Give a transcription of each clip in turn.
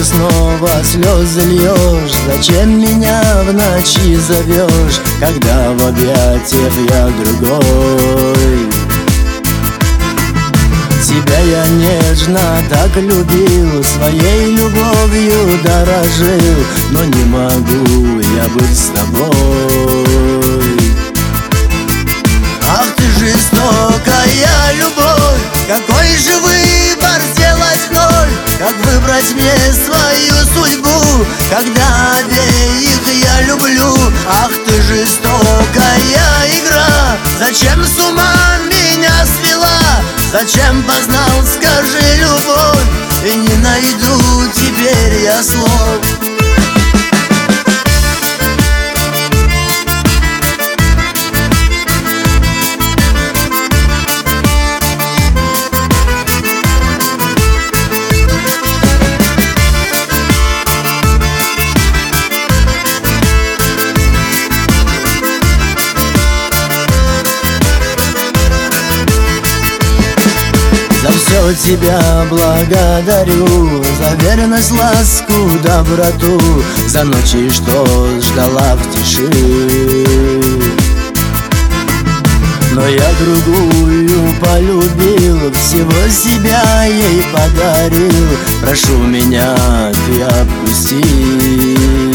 снова слезы льешь? Зачем меня в ночи зовешь, когда в объятиях я другой? Тебя я нежно так любил, своей любовью дорожил, но не могу я быть с тобой. Ах ты жестокая любовь, какой же выбор сделать вновь? Как выбрать мне свою судьбу, когда обеих я люблю? Ах ты жестокая игра, зачем с ума меня свела? Зачем познал, скажи, любовь, и не найду теперь я слов. За все тебя благодарю, за верность, ласку, доброту, за ночи, что ждала в тиши. Но я другую полюбил, всего себя ей подарил. Прошу меня, ты отпусти.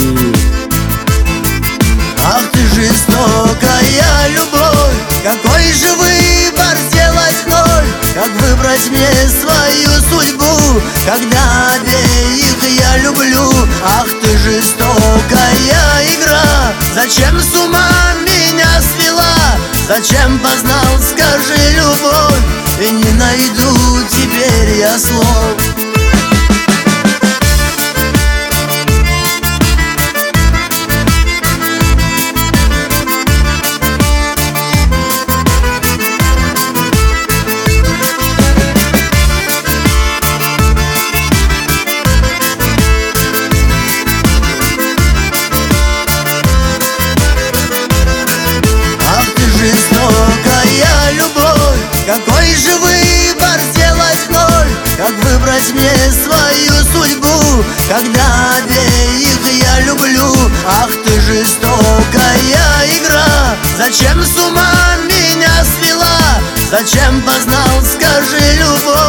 Ах ты жестокая любовь, какой же выбор сделать вновь? Как выбрать мне свою судьбу, когда обеих я люблю? Ах ты жестокая игра, зачем с ума меня свела? Зачем познал, скажи, любовь, и не найду теперь я слов. Жестокая любовь, какой же выбор сделать вновь? Как выбрать мне свою судьбу, когда обеих я люблю? Ах ты жестокая игра, зачем с ума меня свела? Зачем познал, скажи, любовь,